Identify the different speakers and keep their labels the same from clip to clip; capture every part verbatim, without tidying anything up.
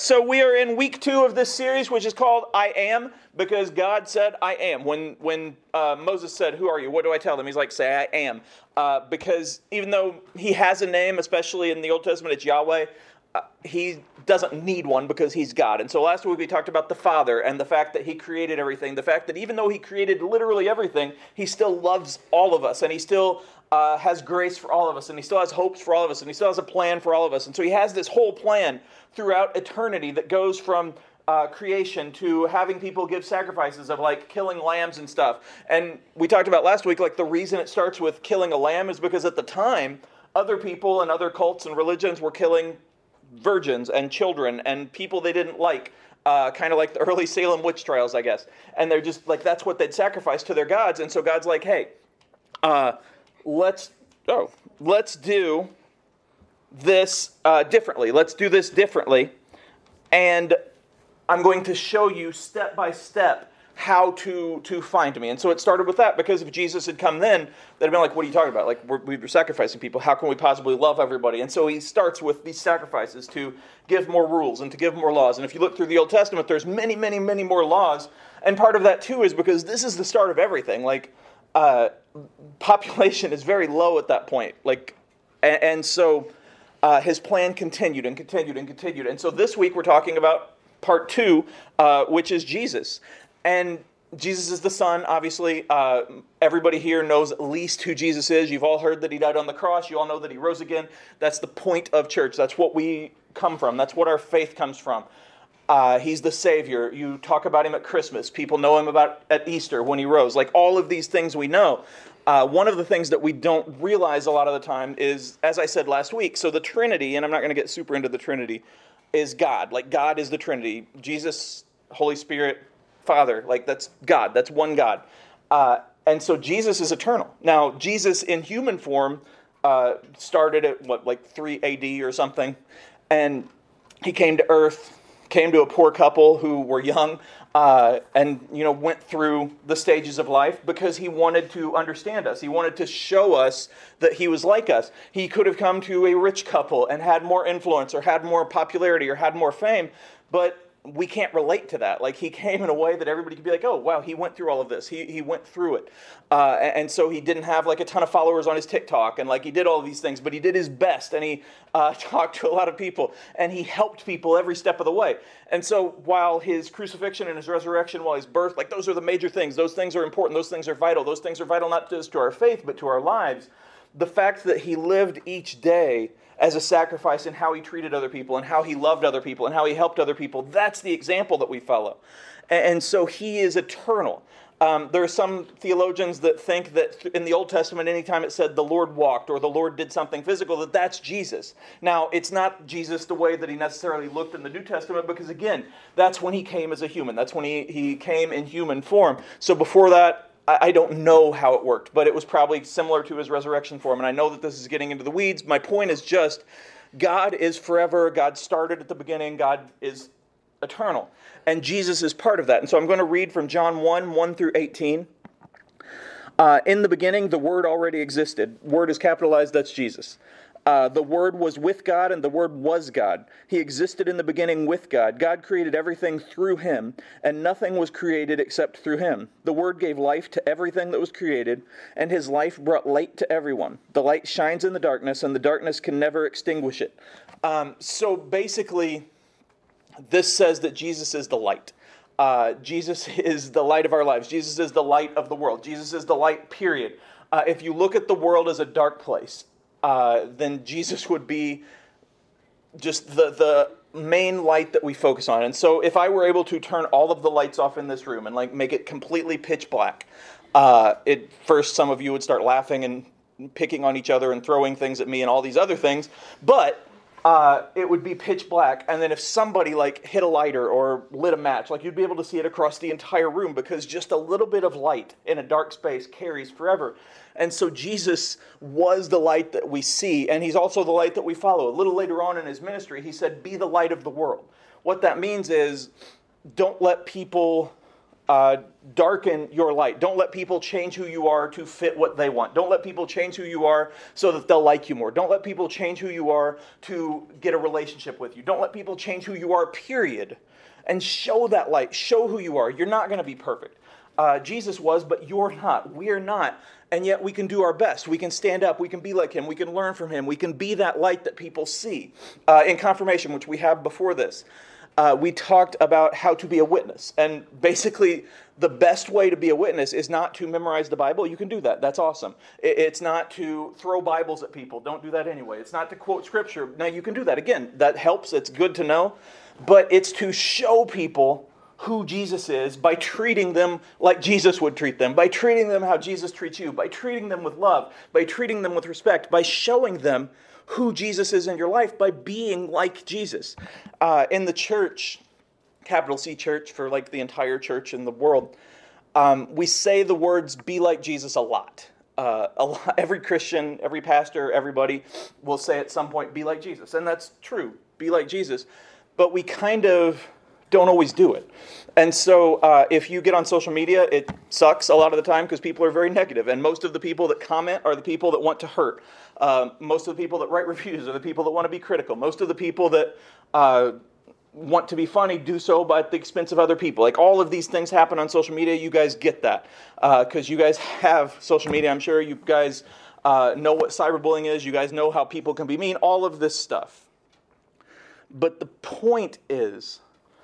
Speaker 1: so we are in week two of this series, which is called I Am, because God said I am. When when uh, Moses said, who are you? What do I tell them? He's like, say I am. Uh, because even though he has a name, especially in the Old Testament, it's Yahweh, uh, he doesn't need one because he's God. And so last week we talked about the Father and the fact that he created everything, the fact that even though he created literally everything, he still loves all of us, and he still uh, has grace for all of us, and he still has hopes for all of us, and he still has a plan for all of us. And so he has this whole plan throughout eternity that goes from uh, creation to having people give sacrifices of like killing lambs and stuff. And we talked about last week, like the reason it starts with killing a lamb is because at the time, other people and other cults and religions were killing virgins and children and people they didn't like, uh, kind of like the early Salem witch trials, I guess. And they're just like, that's what they'd sacrifice to their gods. And so God's like, hey, uh, let's, oh, let's do this uh, differently. Let's do this differently. And I'm going to show you step by step how to to find me. And so it started with that, because if Jesus had come then, they'd have been like, what are you talking about? Like, we're, we were sacrificing people. How can we possibly love everybody? And so he starts with these sacrifices to give more rules and to give more laws. And if you look through the Old Testament, there's many, many, many more laws. And part of that, too, is because this is the start of everything. Like, uh, population is very low at that point. Like, and, and so uh, his plan continued and continued and continued. And so this week we're talking about part two, uh, which is Jesus. And Jesus is the Son, obviously. Uh, everybody here knows at least who Jesus is. You've all heard that he died on the cross. You all know that he rose again. That's the point of church. That's what we come from. That's what our faith comes from. Uh, he's the Savior. You talk about him at Christmas. People know him about at Easter when he rose. Like, all of these things we know. Uh, one of the things that we don't realize a lot of the time is, as I said last week, so the Trinity, and I'm not going to get super into the Trinity, is God. Like, God is the Trinity. Jesus, Holy Spirit, Father, like that's God. That's one God. Uh, and so Jesus is eternal. Now, Jesus in human form uh, started at, what, like three A D or something. And he came to earth, came to a poor couple who were young, uh, and, you know, went through the stages of life because he wanted to understand us. He wanted to show us that he was like us. He could have come to a rich couple and had more influence or had more popularity or had more fame, but we can't relate to that. Like, he came in a way that everybody could be like, oh, wow, he went through all of this. He he went through it. Uh, and so he didn't have like a ton of followers on his TikTok, and like he did all of these things, but he did his best, and he uh, talked to a lot of people, and he helped people every step of the way. And so while his crucifixion and his resurrection, while his birth, like those are the major things. Those things are important. Those things are vital. Those things are vital not just to our faith, but to our lives. The fact that he lived each day as a sacrifice in how he treated other people and how he loved other people and how he helped other people, that's the example that we follow. And so he is eternal. Um, there are some theologians that think that in the Old Testament, anytime it said the Lord walked or the Lord did something physical, that that's Jesus. Now, it's not Jesus the way that he necessarily looked in the New Testament, because again, that's when he came as a human. That's when he, he came in human form. So before that, I don't know how it worked, but it was probably similar to his resurrection form. And I know that this is getting into the weeds. My point is just, God is forever. God started at the beginning. God is eternal. And Jesus is part of that. And so I'm going to read from John one, one through eighteen. Uh, in the beginning, the Word already existed. Word is capitalized, that's Jesus. Uh, the Word was with God, and the Word was God. He existed in the beginning with God. God created everything through him, and nothing was created except through him. The Word gave life to everything that was created, and his life brought light to everyone. The light shines in the darkness, and the darkness can never extinguish it. Um, so basically, this says that Jesus is the light. Uh, Jesus is the light of our lives. Jesus is the light of the world. Jesus is the light, period. Uh, if you look at the world as a dark place, Uh, then Jesus would be just the the main light that we focus on. And so if I were able to turn all of the lights off in this room and like make it completely pitch black, uh, at first some of you would start laughing and picking on each other and throwing things at me and all these other things, but uh, it would be pitch black. And then if somebody like hit a lighter or lit a match, like you'd be able to see it across the entire room, because just a little bit of light in a dark space carries forever. And so Jesus was the light that we see, and he's also the light that we follow. A little later on in his ministry, he said, be the light of the world. What that means is, don't let people uh, darken your light. Don't let people change who you are to fit what they want. Don't let people change who you are so that they'll like you more. Don't let people change who you are to get a relationship with you. Don't let people change who you are, period. And show that light. Show who you are. You're not going to be perfect. Uh, Jesus was, but you're not. We're not. And yet we can do our best. We can stand up. We can be like him. We can learn from him. We can be that light that people see. Uh, in confirmation, which we have before this, uh, we talked about how to be a witness. And basically, the best way to be a witness is not to memorize the Bible. You can do that. That's awesome. It's not to throw Bibles at people. Don't do that anyway. It's not to quote Scripture. Now, you can do that. Again, that helps. It's good to know. But it's to show people who Jesus is by treating them like Jesus would treat them, by treating them how Jesus treats you, by treating them with love, by treating them with respect, by showing them who Jesus is in your life, by being like Jesus. Uh, in the church, capital C church for like the entire church in the world, um, we say the words "be like Jesus" a lot. Uh, a lot. Every Christian, every pastor, everybody will say at some point, "Be like Jesus," and that's true. Be like Jesus, but we kind of don't always do it. And so uh, if you get on social media, it sucks a lot of the time because people are very negative. And most of the people that comment are the people that want to hurt. Uh, most of the people that write reviews are the people that want to be critical. Most of the people that uh, want to be funny do so at the expense of other people. Like all of these things happen on social media. You guys get that because uh, you guys have social media. I'm sure you guys uh, know what cyberbullying is. You guys know how people can be mean. All of this stuff. But the point is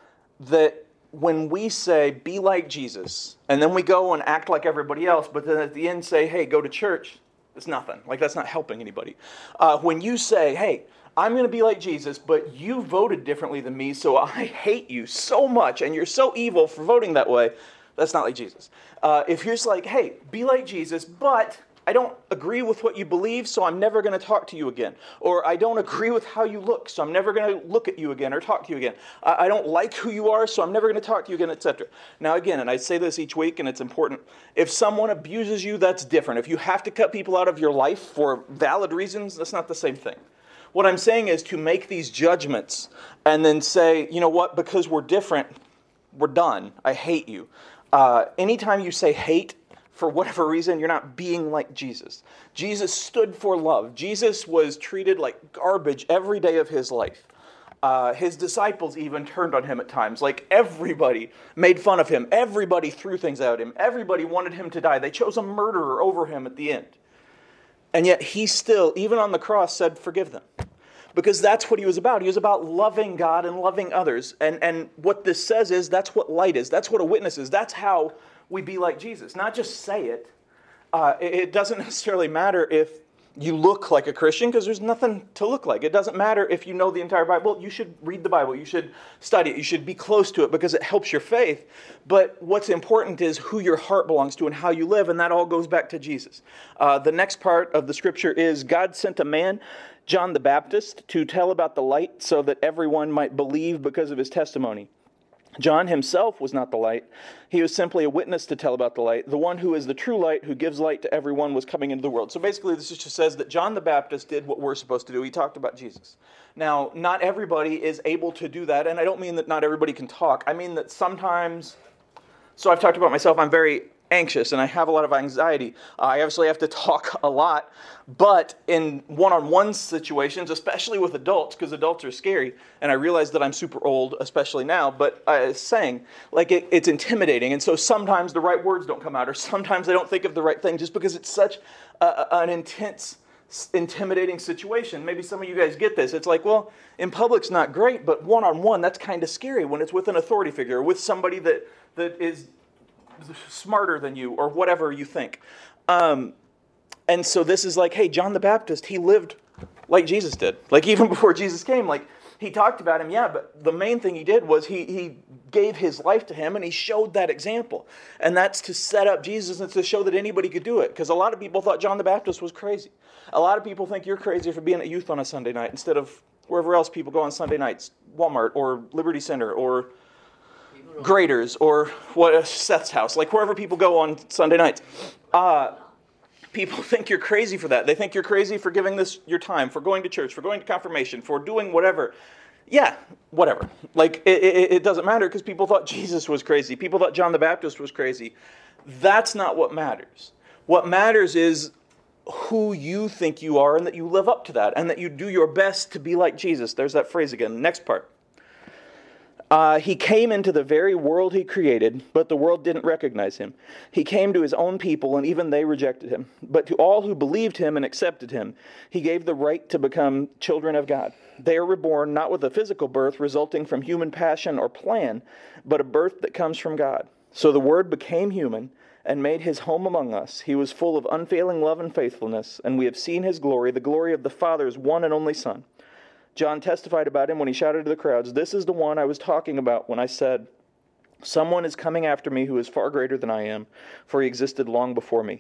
Speaker 1: that when we say, be like Jesus, and then we go and act like everybody else, but then at the end say, hey, go to church, it's nothing. Like, that's not helping anybody. Uh, when you say, hey, I'm going to be like Jesus, but you voted differently than me, so I hate you so much, and you're so evil for voting that way, that's not like Jesus. Uh, if you're just like, hey, be like Jesus, but I don't agree with what you believe, so I'm never going to talk to you again. Or I don't agree with how you look, so I'm never going to look at you again or talk to you again. I, I don't like who you are, so I'm never going to talk to you again, et cetera. Now again, and I say this each week, and it's important, if someone abuses you, that's different. If you have to cut people out of your life for valid reasons, that's not the same thing. What I'm saying is to make these judgments and then say, you know what, because we're different, we're done. I hate you. Uh, anytime you say hate, for whatever reason, you're not being like Jesus. Jesus stood for love. Jesus was treated like garbage every day of his life. Uh, his disciples even turned on him at times. Like everybody made fun of him. Everybody threw things at him. Everybody wanted him to die. They chose a murderer over him at the end. And yet he still, even on the cross, said, forgive them. Because that's what he was about. He was about loving God and loving others. And, and what this says is that's what light is. That's what a witness is. That's how we be like Jesus. Not just say it. Uh, it, it doesn't necessarily matter if you look like a Christian, because there's nothing to look like. It doesn't matter if you know the entire Bible. You should read the Bible. You should study it. You should be close to it because it helps your faith. But what's important is who your heart belongs to and how you live, and that all goes back to Jesus. Uh, the next part of the scripture is God sent a man, John the Baptist, to tell about the light so that everyone might believe because of his testimony. John himself was not the light. He was simply a witness to tell about the light. The one who is the true light, who gives light to everyone, was coming into the world. So basically, this just says that John the Baptist did what we're supposed to do. He talked about Jesus. Now, not everybody is able to do that, and I don't mean that not everybody can talk. I mean that sometimes, so I've talked about myself, I'm very anxious and I have a lot of anxiety. Uh, I obviously have to talk a lot, but in one-on-one situations, especially with adults, because adults are scary, and I realize that I'm super old, especially now, but I was saying, like, it, it's intimidating, and so sometimes the right words don't come out, or sometimes I don't think of the right thing, just because it's such a, an intense, intimidating situation. Maybe some of you guys get this. It's like, well, in public's not great, but one-on-one, that's kind of scary when it's with an authority figure, or with somebody that that is smarter than you, or whatever you think. Um, and so this is like, hey, John the Baptist, he lived like Jesus did. Like even before Jesus came, like he talked about him, yeah, but the main thing he did was he he gave his life to him, and he showed that example. And that's to set up Jesus and to show that anybody could do it. Because a lot of people thought John the Baptist was crazy. A lot of people think you're crazy for being at youth on a Sunday night instead of wherever else people go on Sunday nights, Walmart or Liberty Center or Graders or what Seth's house, like wherever people go on Sunday nights. Uh, people think you're crazy for that. They think you're crazy for giving this your time, for going to church, for going to confirmation, for doing whatever. Yeah, whatever. Like, it, it, it doesn't matter because people thought Jesus was crazy. People thought John the Baptist was crazy. That's not what matters. What matters is who you think you are and that you live up to that and that you do your best to be like Jesus. There's that phrase again. Next part. Uh, he came into the very world he created, but the world didn't recognize him. He came to his own people, and even they rejected him. But to all who believed him and accepted him, he gave the right to become children of God. They are reborn not with a physical birth resulting from human passion or plan, but a birth that comes from God. So the Word became human and made his home among us. He was full of unfailing love and faithfulness, and we have seen his glory, the glory of the Father's one and only Son. John testified about him when he shouted to the crowds, "This is the one I was talking about when I said, 'Someone is coming after me who is far greater than I am, for he existed long before me.'"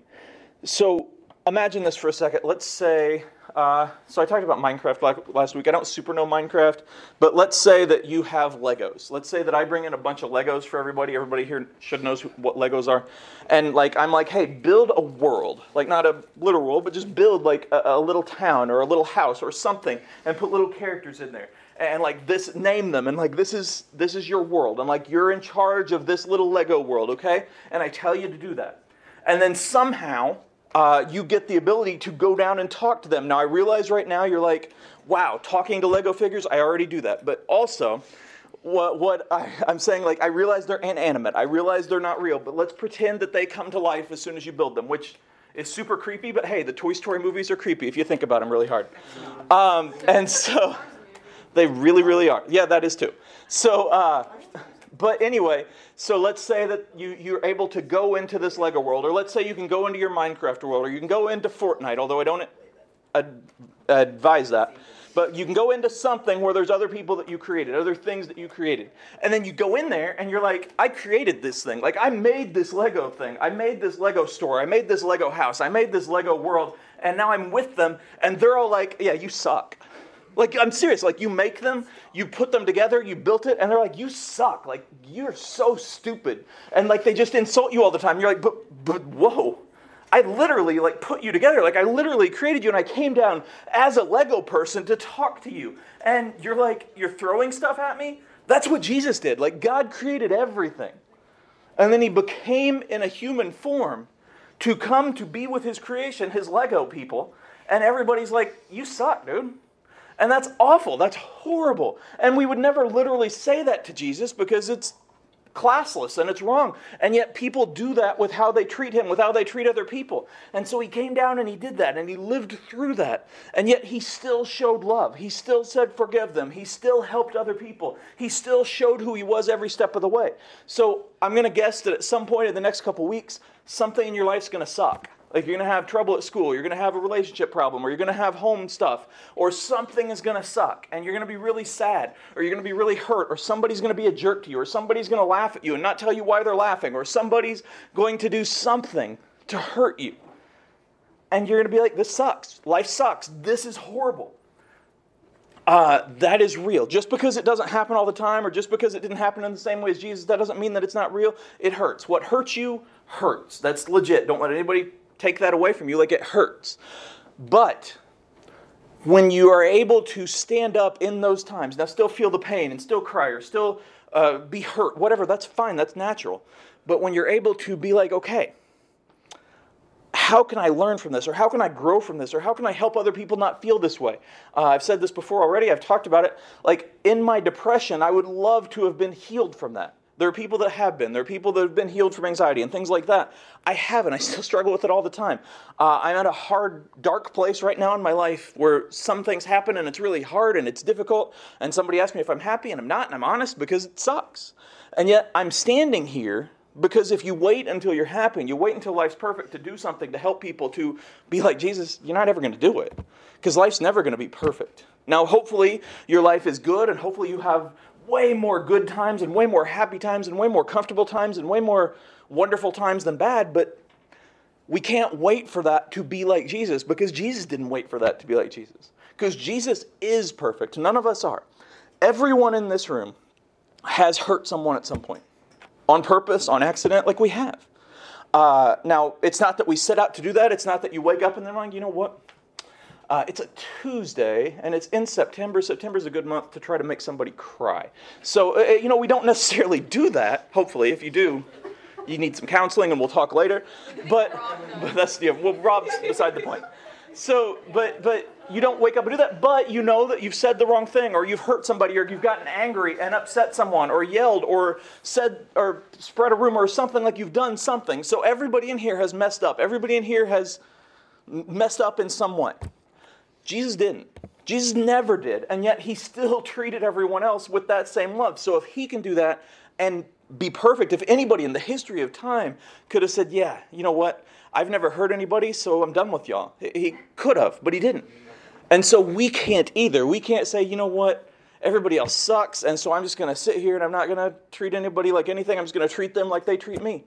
Speaker 1: So imagine this for a second. Let's say, uh, so I talked about Minecraft last week. I don't super know Minecraft, but let's say that you have Legos. Let's say that I bring in a bunch of Legos for everybody. Everybody here should know what Legos are. And like I'm like, hey, build a world. Like not a literal world, but just build like a, a little town or a little house or something and put little characters in there. And like this, name them, and like this is this is your world. And like you're in charge of this little Lego world, okay? And I tell you to do that. And then somehow Uh, you get the ability to go down and talk to them. Now, I realize right now you're like, wow, talking to Lego figures, I already do that. But also, what, what I, I'm saying, like, I realize they're inanimate. I realize they're not real. But let's pretend that they come to life as soon as you build them, which is super creepy. But hey, the Toy Story movies are creepy if you think about them really hard. Um, and so, they really, really are. Yeah, that is too. So, uh, but anyway, so let's say that you, you're able to go into this Lego world, or let's say you can go into your Minecraft world, or you can go into Fortnite, although I don't ad- advise that. But you can go into something where there's other people that you created, other things that you created. And then you go in there and you're like, I created this thing. Like I made this Lego thing. I made this Lego store. I made this Lego house. I made this Lego world. And now I'm with them and they're all like, yeah, you suck. Like, I'm serious. Like, you make them, you put them together, you built it, and they're like, you suck. Like, you're so stupid. And, like, they just insult you all the time. You're like, but, but, whoa. I literally, like, put you together. Like, I literally created you, and I came down as a Lego person to talk to you. And you're like, you're throwing stuff at me? That's what Jesus did. Like, God created everything. And then he became in a human form to come to be with his creation, his Lego people. And everybody's like, you suck, dude. And that's awful. That's horrible. And we would never literally say that to Jesus because it's classless and it's wrong. And yet people do that with how they treat him, with how they treat other people. And so he came down and he did that and he lived through that. And yet he still showed love. He still said forgive them. He still helped other people. He still showed who he was every step of the way. So I'm going to guess that at some point in the next couple weeks, something in your life's going to suck. Like you're going to have trouble at school, you're going to have a relationship problem, or you're going to have home stuff, or something is going to suck, and you're going to be really sad, or you're going to be really hurt, or somebody's going to be a jerk to you, or somebody's going to laugh at you and not tell you why they're laughing, or somebody's going to do something to hurt you. And you're going to be like, this sucks. Life sucks. This is horrible. Uh, that is real. Just because it doesn't happen all the time, or just because it didn't happen in the same way as Jesus, that doesn't mean that it's not real. It hurts. What hurts you, hurts. That's legit. Don't let anybody take that away from you. Like, it hurts. But when you are able to stand up in those times, now still feel the pain and still cry or still uh, be hurt, whatever, that's fine, that's natural. But when you're able to be like, okay, how can I learn from this? Or how can I grow from this? Or how can I help other people not feel this way? Uh, I've said this before already, I've talked about it. Like, in my depression, I would love to have been healed from that. There are people that have been. There are people that have been healed from anxiety and things like that. I haven't. I still struggle with it all the time. Uh, I'm at a hard, dark place right now in my life where some things happen and it's really hard and it's difficult. And somebody asks me if I'm happy and I'm not, and I'm honest because it sucks. And yet I'm standing here because if you wait until you're happy and you wait until life's perfect to do something to help people to be like Jesus, you're not ever going to do it because life's never going to be perfect. Now, hopefully your life is good and hopefully you have way more good times and way more happy times and way more comfortable times and way more wonderful times than bad, but we can't wait for that to be like Jesus because Jesus didn't wait for that to be like Jesus. Because Jesus is perfect. None of us are. Everyone in this room has hurt someone at some point. On purpose, on accident, like we have. Uh, now, it's not that we set out to do that. It's not that you wake up and then like, you know what? Uh, it's a Tuesday, and it's in September. September's a good month to try to make somebody cry. So, uh, you know, we don't necessarily do that. Hopefully, if you do, you need some counseling, and we'll talk later. But, but that's, yeah, well, Rob's beside the point. So, but, but you don't wake up and do that. But you know that you've said the wrong thing, or you've hurt somebody, or you've gotten angry and upset someone, or yelled, or said, or spread a rumor, or something, like you've done something. So everybody in here has messed up. Everybody in here has messed up in some way. Jesus didn't. Jesus never did, and yet he still treated everyone else with that same love. So if he can do that and be perfect, if anybody in the history of time could have said, yeah, you know what, I've never hurt anybody, so I'm done with y'all. He could have, but he didn't. And so we can't either. We can't say, you know what, everybody else sucks, and so I'm just going to sit here and I'm not going to treat anybody like anything. I'm just going to treat them like they treat me.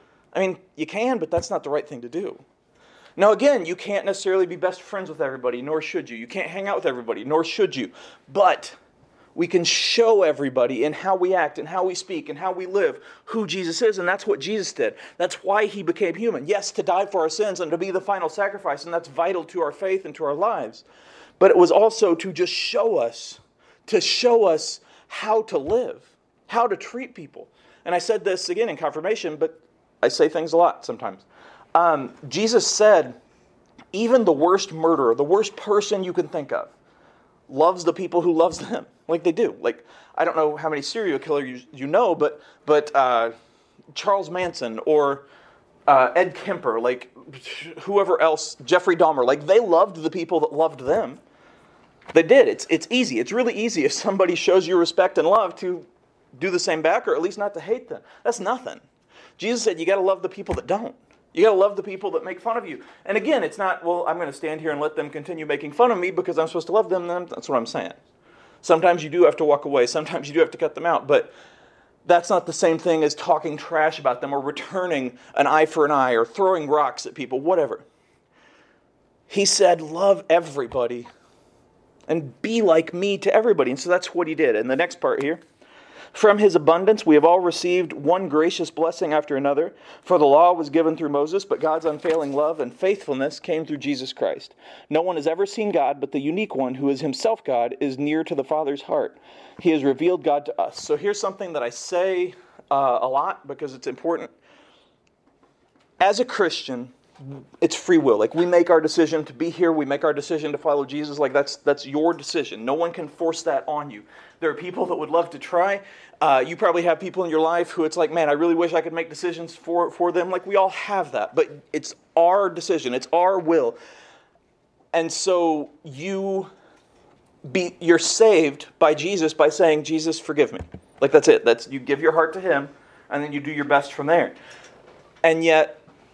Speaker 1: I mean, you can, but that's not the right thing to do. Now again, you can't necessarily be best friends with everybody, nor should you. You can't hang out with everybody, nor should you. But we can show everybody in how we act and how we speak and how we live who Jesus is, and that's what Jesus did. That's why he became human. Yes, to die for our sins and to be the final sacrifice, and that's vital to our faith and to our lives. But it was also to just show us, to show us how to live, how to treat people. And I said this again in confirmation, but I say things a lot sometimes. Um, Jesus said, even the worst murderer, the worst person you can think of, loves the people who loves them, like they do. Like, I don't know how many serial killers you, you know, but but uh, Charles Manson or uh, Ed Kemper, like whoever else, Jeffrey Dahmer, like they loved the people that loved them. They did. It's it's easy. It's really easy if somebody shows you respect and love to do the same back, or at least not to hate them. That's nothing. Jesus said you got to love the people that don't. You got to love the people that make fun of you. And again, it's not, well, I'm going to stand here and let them continue making fun of me because I'm supposed to love them. That's what I'm saying. Sometimes you do have to walk away. Sometimes you do have to cut them out. But that's not the same thing as talking trash about them or returning an eye for an eye or throwing rocks at people, whatever. He said, love everybody and be like me to everybody. And so that's what he did. And the next part here. From his abundance we have all received one gracious blessing after another. For the law was given through Moses, but God's unfailing love and faithfulness came through Jesus Christ. No one has ever seen God, but the unique one, who is himself God, is near to the Father's heart. He has revealed God to us. So here's something that I say uh, a lot because it's important. As a Christian, it's free will. Like, we make our decision to be here. We make our decision to follow Jesus. Like, that's that's your decision. No one can force that on you. There are people that would love to try. Uh, you probably have people in your life who it's like, man, I really wish I could make decisions for, for them. Like, we all have that. But it's our decision. It's our will. And so you be you're saved by Jesus by saying, Jesus, forgive me. Like, that's it. That's you give your heart to him, and then you do your best from there. And yet,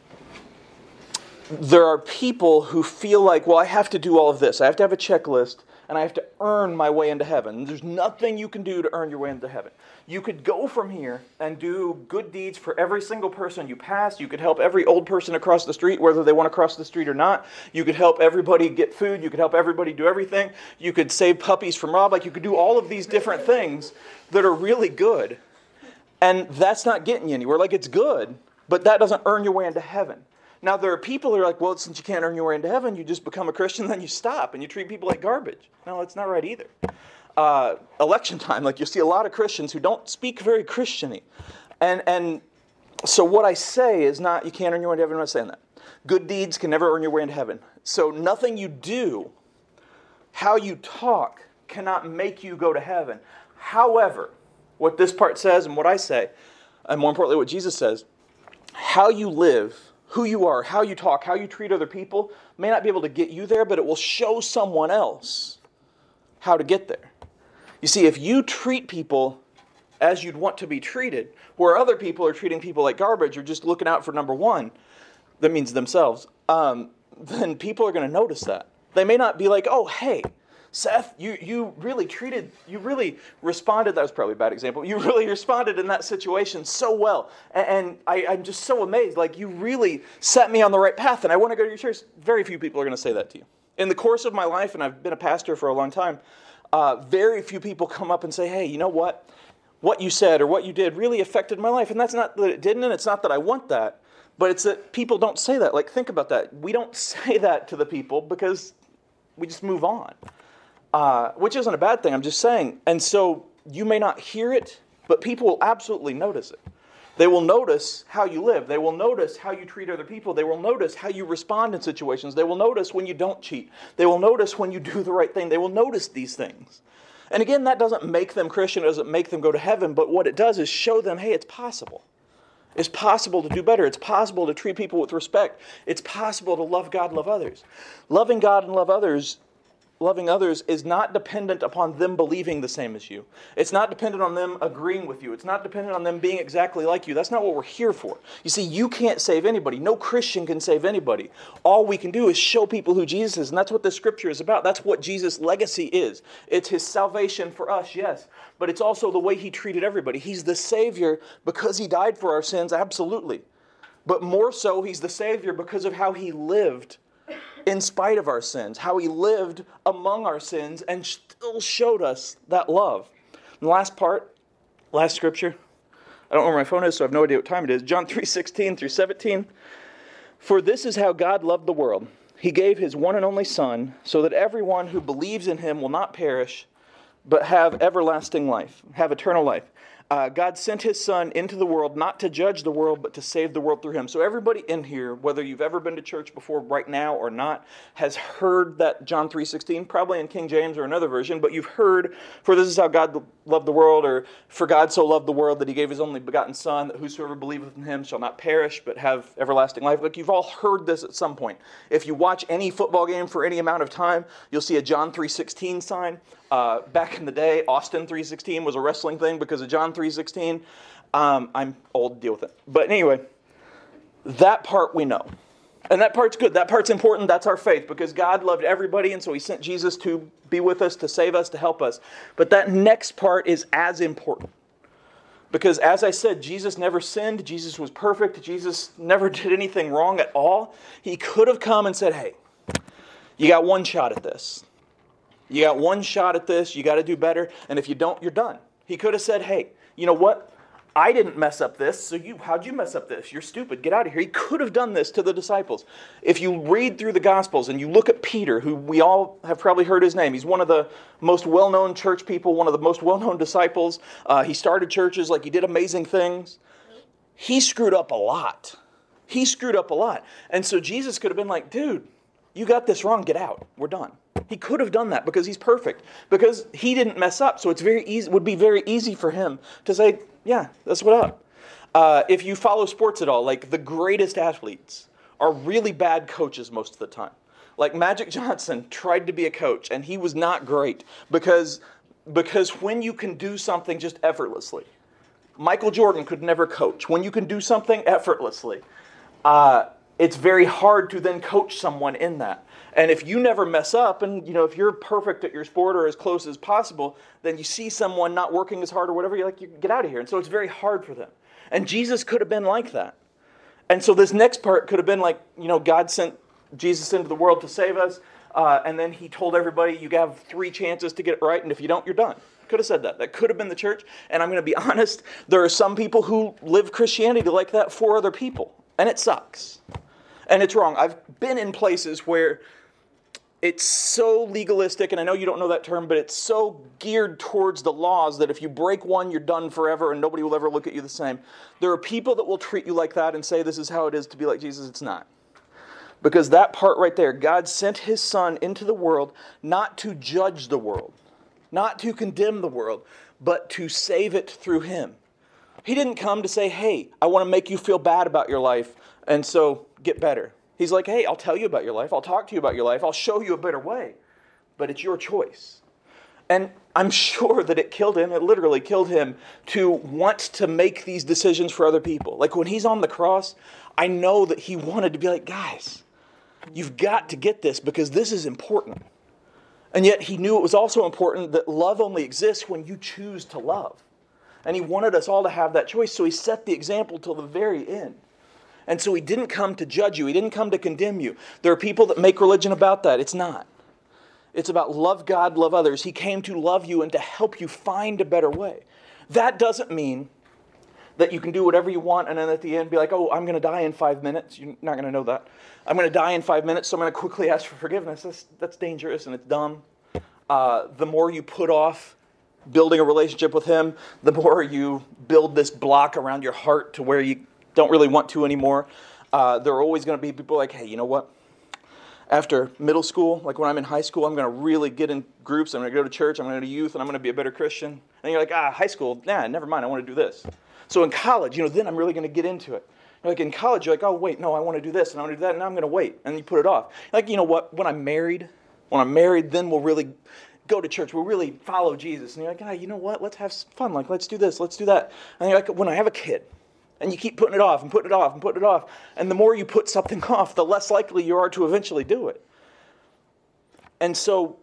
Speaker 1: there are people who feel like, well, I have to do all of this. I have to have a checklist, and I have to earn my way into heaven. There's nothing you can do to earn your way into heaven. You could go from here and do good deeds for every single person you pass. You could help every old person across the street, whether they want to cross the street or not. You could help everybody get food. You could help everybody do everything. You could save puppies from rob. Like, you could do all of these different things that are really good. And that's not getting you anywhere. Like, it's good, but that doesn't earn your way into heaven. Now, there are people who are like, well, since you can't earn your way into heaven, you just become a Christian, then you stop, and you treat people like garbage. No, that's not right either. Uh, election time, like, you see a lot of Christians who don't speak very Christian-y. And, and so what I say is not, you can't earn your way into heaven. I'm not saying that. Good deeds can never earn your way into heaven. So nothing you do, how you talk, cannot make you go to heaven. However, what this part says and what I say, and more importantly what Jesus says, how you live, who you are, how you talk, how you treat other people may not be able to get you there, but it will show someone else how to get there. You see, if you treat people as you'd want to be treated, where other people are treating people like garbage or just looking out for number one, that means themselves, um, then people are going to notice that. They may not be like, oh, hey, Seth, you, you really treated, you really responded, that was probably a bad example, you really responded in that situation so well, and, and I, I'm just so amazed, like, you really set me on the right path, and I want to go to your church. Very few people are going to say that to you. In the course of my life, and I've been a pastor for a long time, uh, very few people come up and say, hey, you know what? What you said or what you did really affected my life, and that's not that it didn't, and it's not that I want that, but it's that people don't say that. Like, think about that. We don't say that to the people because we just move on, uh, which isn't a bad thing. I'm just saying. And so you may not hear it, but people will absolutely notice it. They will notice how you live. They will notice how you treat other people. They will notice how you respond in situations. They will notice when you don't cheat. They will notice when you do the right thing. They will notice these things. And again, that doesn't make them Christian. It doesn't make them go to heaven. But what it does is show them, hey, it's possible. It's possible to do better. It's possible to treat people with respect. It's possible to love God, love others. Loving God and love others Loving others is not dependent upon them believing the same as you. It's not dependent on them agreeing with you. It's not dependent on them being exactly like you. That's not what we're here for. You see, you can't save anybody. No Christian can save anybody. All we can do is show people who Jesus is, and that's what this scripture is about. That's what Jesus' legacy is. It's his salvation for us, yes, but it's also the way he treated everybody. He's the Savior because he died for our sins, absolutely. But more so, he's the Savior because of how he lived in spite of our sins, how he lived among our sins and still showed us that love. And the last part, last scripture, I don't know where my phone is, so I have no idea what time it is. John three sixteen through seventeen. For this is how God loved the world. He gave his one and only Son, so that everyone who believes in him will not perish, but have everlasting life, have eternal life. Uh, God sent his Son into the world not to judge the world, but to save the world through him. So everybody in here, whether you've ever been to church before right now or not, has heard that John three sixteen, probably in King James or another version, but you've heard, for this is how God loved the world, or for God so loved the world that he gave his only begotten Son, that whosoever believeth in him shall not perish, but have everlasting life. Like, you've all heard this at some point. If you watch any football game for any amount of time, you'll see a John three sixteen sign. Uh, back in the day, Austin three sixteen was a wrestling thing because of John three sixteen. Um, I'm old, deal with it. But anyway, that part we know. And that part's good. That part's important. That's our faith because God loved everybody, and so he sent Jesus to be with us, to save us, to help us. But that next part is as important. Because as I said, Jesus never sinned. Jesus was perfect. Jesus never did anything wrong at all. He could have come and said, hey, you got one shot at this. You got one shot at this. You got to do better. And if you don't, you're done. He could have said, hey, you know what? I didn't mess up this, so you, how'd you mess up this? You're stupid. Get out of here. He could have done this to the disciples. If you read through the Gospels and you look at Peter, who we all have probably heard his name. He's one of the most well-known church people, one of the most well-known disciples. Uh, he started churches, like he did amazing things. He screwed up a lot. He screwed up a lot. And so Jesus could have been like, dude, you got this wrong. Get out. We're done. He could have done that because he's perfect. Because he didn't mess up. So it's very easy. It would be very easy for him to say, yeah, that's what up. Uh, if you follow sports at all, like the greatest athletes are really bad coaches most of the time. Like Magic Johnson tried to be a coach and he was not great because, because when you can do something just effortlessly, Michael Jordan could never coach. When you can do something effortlessly, uh, it's very hard to then coach someone in that. And if you never mess up, and you know, if you're perfect at your sport or as close as possible, then you see someone not working as hard or whatever, you're like, you get out of here. And so it's very hard for them. And Jesus could have been like that. And so this next part could have been like, you know, God sent Jesus into the world to save us, uh, and then he told everybody, you have three chances to get it right, and if you don't, you're done. Could have said that. That could have been the church. And I'm going to be honest, there are some people who live Christianity like that for other people. And it sucks. And it's wrong. I've been in places where it's so legalistic, and I know you don't know that term, but it's so geared towards the laws that if you break one, you're done forever and nobody will ever look at you the same. There are people that will treat you like that and say this is how it is to be like Jesus. It's not. Because that part right there, God sent his Son into the world not to judge the world, not to condemn the world, but to save it through him. He didn't come to say, hey, I want to make you feel bad about your life, and so get better. He's like, hey, I'll tell you about your life. I'll talk to you about your life. I'll show you a better way. But it's your choice. And I'm sure that it killed him. It literally killed him to want to make these decisions for other people. Like when he's on the cross, I know that he wanted to be like, guys, you've got to get this because this is important. And yet he knew it was also important that love only exists when you choose to love. And he wanted us all to have that choice. So he set the example till the very end. And so he didn't come to judge you. He didn't come to condemn you. There are people that make religion about that. It's not. It's about love God, love others. He came to love you and to help you find a better way. That doesn't mean that you can do whatever you want, and then at the end be like, oh, I'm going to die in five minutes. You're not going to know that. I'm going to die in five minutes, so I'm going to quickly ask for forgiveness. That's, that's dangerous and it's dumb. Uh, the more you put off building a relationship with him, the more you build this block around your heart to where you don't really want to anymore. Uh, there are always going to be people like, hey, you know what? After middle school, like when I'm in high school, I'm going to really get in groups. I'm going to go to church. I'm going to go to youth, and I'm going to be a better Christian. And you're like, ah, high school, nah, never mind. I want to do this. So in college, you know, then I'm really going to get into it. You're like in college, you're like, oh, wait, no, I want to do this, and I want to do that, and now I'm going to wait. And you put it off. Like, you know what? When I'm married, when I'm married, then we'll really go to church. We'll really follow Jesus. And you're like, ah, you know what? Let's have fun. Like, let's do this. Let's do that. And you're like, when I have a kid, and you keep putting it off and putting it off and putting it off, and the more you put something off, the less likely you are to eventually do it. And so,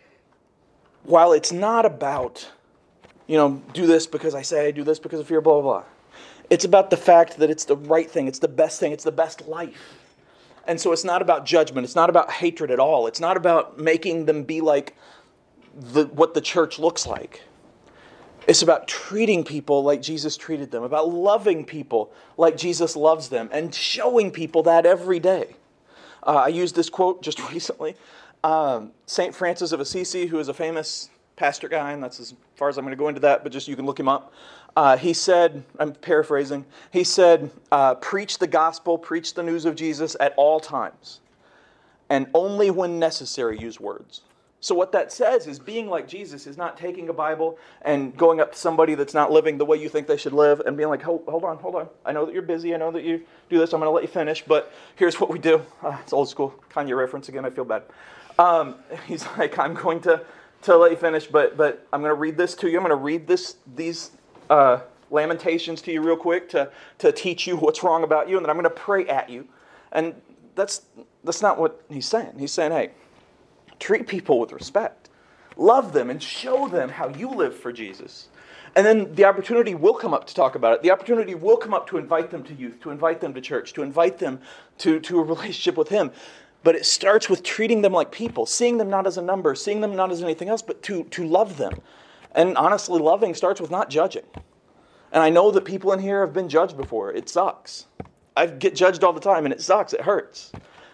Speaker 1: while it's not about, you know, do this because I say, I do this because of fear, blah, blah, blah. It's about the fact that it's the right thing, it's the best thing, it's the best life. And so it's not about judgment, it's not about hatred at all. It's not about making them be like the, what the church looks like. It's about treating people like Jesus treated them, about loving people like Jesus loves them, and showing people that every day. Uh, I used this quote just recently. Um, Saint Francis of Assisi, who is a famous pastor guy, and that's as far as I'm going to go into that, but just you can look him up. Uh, he said, I'm paraphrasing, he said, uh, preach the gospel, preach the news of Jesus at all times, and only when necessary use words. So what that says is being like Jesus is not taking a Bible and going up to somebody that's not living the way you think they should live and being like, hold, hold on, hold on. I know that you're busy. I know that you do this. I'm going to let you finish, but here's what we do. Uh, it's old school Kanye reference again. I feel bad. Um, he's like, I'm going to, to let you finish, but but I'm going to read this to you. I'm going to read this these uh, lamentations to you real quick to, to teach you what's wrong about you, and then I'm going to pray at you. And that's that's not what he's saying. He's saying, hey, treat people with respect. Love them and show them how you live for Jesus. And then the opportunity will come up to talk about it. The opportunity will come up to invite them to youth, to invite them to church, to invite them to, to a relationship with him. But it starts with treating them like people, seeing them not as a number, seeing them not as anything else, but to, to love them. And honestly, loving starts with not judging. And I know that people in here have been judged before. It sucks. I get judged all the time, and it sucks. It hurts.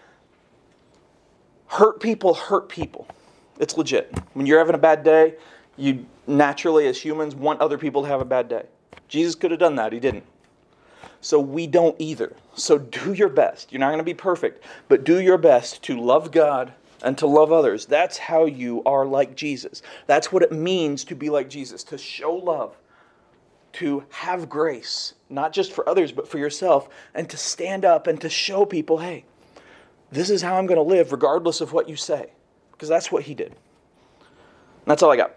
Speaker 1: Hurt people hurt people. It's legit. When you're having a bad day, you naturally, as humans, want other people to have a bad day. Jesus could have done that. He didn't. So we don't either. So do your best. You're not going to be perfect, but do your best to love God and to love others. That's how you are like Jesus. That's what it means to be like Jesus, to show love, to have grace, not just for others, but for yourself, and to stand up and to show people, hey, this is how I'm going to live regardless of what you say, because that's what he did. And that's all I got.